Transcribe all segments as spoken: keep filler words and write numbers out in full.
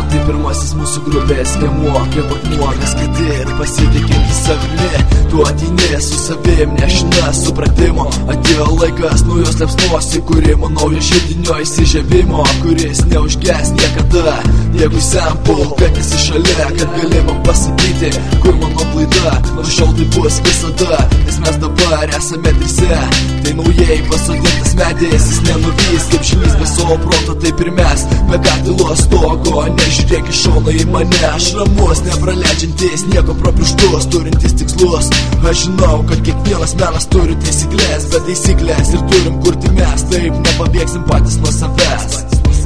Tai pirmasis mūsų grupės skiemuo, kaip akmuo, mes kiti ir pasitikinti savimi. Tu ateini su savim, nešina supratimo. Atėjo laikas naujos liepsnos įkūrimo, naujo židinio įsižiebimo, kuris neužges niekada. Jeigu sempul, kad esi šalia, kad gali man pasakyti, kur mano klaida, nuo šiol tai bus visada. Nes mes dabar esame trise, tai naujai pasodintas medis, jis nenuvys kaip šilys be savo proto, taip ir mes be katilos stogo. Nežiūrėk iš šono į mane, aš ramus, nepraleidžiantis nieko pro pirštus, turintis tikslus. Aš žinau, kad kiekvienas menas turi taisyklės, bet taisyklės ir turim kurti mes, taip nepabėgsim patys nuo savęs.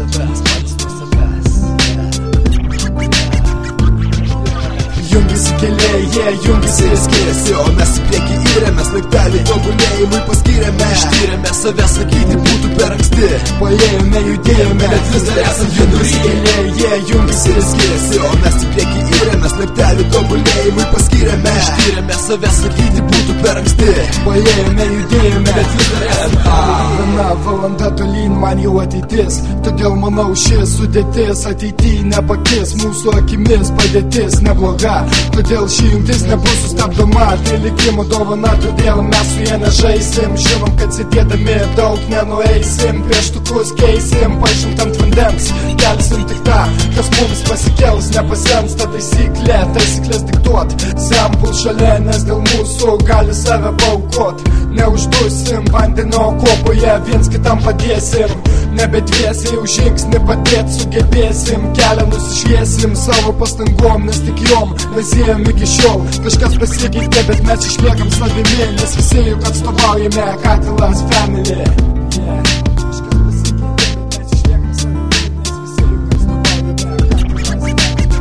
Jungiasi keliai, jie yeah, jungiasi ir skiriasi, o mes į priekį įrėmės laiptelį, tobulėjimui paskyrėme. Ištyrėme save, sakyti būtų per anksti, paėjome, judėjome, bet vis dar esam vidury. Keliai, jie yeah, jungiasi ir skiriasi, o mes į priekį įrėmės laiptelį, tobulėjimui paskyrėme. Ištyrėme save, sakyti būtų per anksti, paėjome, judėjome, bet vis dar esam. Viena valanda tolyn man jau ateitis, todėl manau šis sudėtis ateityje nepakis, mūsų akimis padėtis nebloga. Todėl ši jungtis nebus sustabdoma, tai likimo dovana, todėl mes su jie nežaisim. Žinom, kad sėdėdami daug nenueisim, pieštukus keisim, pažint ant vandens, kelsim tik tą, kas mums pasikels, nepasens ta taisyklė, taisyklės diktuot. Sempul šalia, nes dėl mūsų gali save paukot. Neuždusim vandenio kopoje, viens kitam padėsim, nebedviesi jau žingsnį padėt sugebėsim. Kelią nusišviesim savo pastangom, nes tik jom mes ėjom iki šiol. Kažkas pasikeitė, bet mes išliekam savimi, nes visi juk atstovaujame Katilas Family. Yeah. Kažkas pasikeitė, bet mes išliekam savimi, nes visi juk atstovaujame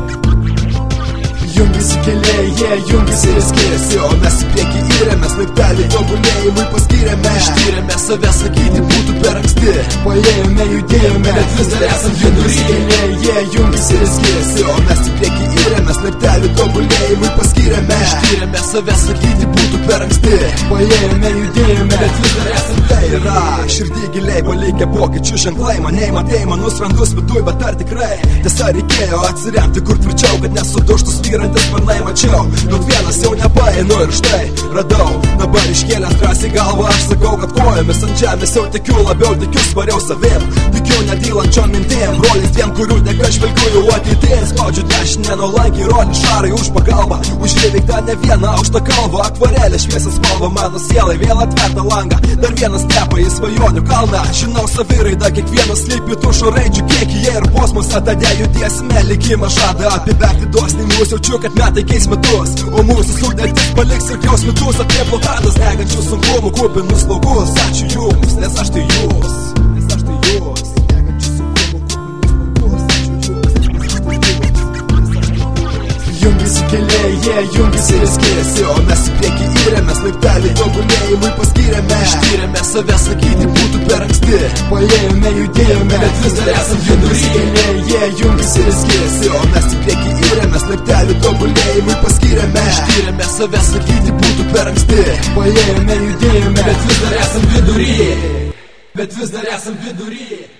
Katilas Family. Jungiasi keliai, jie yeah, jungiasi ir skiriasi, o mes į priekį įrėmės laiptelį, tobulėjimui paskyrėme. Ištyrėme save, sakyti būtų per anksti, paėjome, judėjome, bet vis dar esam vidury. Keliai, jie yeah, jungiasi ir skiriasi, o mes į priekį įrėmės laiptelį, tobulėjimui paskyrėme. Ištyrėme save, sakyti būtų per anksti, paėjome, judėjome, bet vis dar esam. Tai yra širdį giliai palikę pokyčių ženklai, manei matei manus randus viduj, bet ar tikrai tiesa reikėjo atsiremti kur tvirčiau, kad nesuduštų svyrantis sparnai. Mačiau, daug vienas jau nepaeinu ir štai radau, dabar iškėlęs drąsiai galvą, aš sakau, kad kojomis ant žemės jau tikiu, labiau tikiu svariau savim, tikiu nedylančiom mintim, brolis dviem, kurių dėka žvelgiu jau ateitin. Spaudžiu dešinę nuolankiai, roli šarai už pagalbą, už įveiktą ne vieną aukštą kalvą, akvarelė šviesą spalva mano sielai, vėl atverta langą, dar vienas tepa į svajonių kalną. Žinau saviraidą, kiekvienas slypi tušo raidžių kiekyje ir posmuose, tada judėsime, likimą žada apiberti dosniai mūsų, jaučiu, kad metai keis metus, o mūsų sudėtis paliks ir gaus metus apie blokadas, negančių sunkumų, kupinus laukus. Ačiū jums, nes aš tai jūs, nes aš tai jūs. Negančių sunkumų, kupinus laukus. Ačiū jums, nes aš tai jūs. Jungiasi keliai, jie yeah, jungiasi ir skiriasi, o mes į priekį įrėmės laiptelį, tobulėjimui paskyrėme. Ištyrėme save, sakyti būtų per anksti, paėjome, judėjome, bet vis dar esam vidury. Keliai, jie yeah, jungiasi ir skiriasi, o mes į priekį įrėmės laiptelį, tobulėjimui paskyrėme. Ištyrėme save, sakyti būtų per anksti, paėjome, judėjome, bet vis dar esam vidury, bet vis dar esam vidury.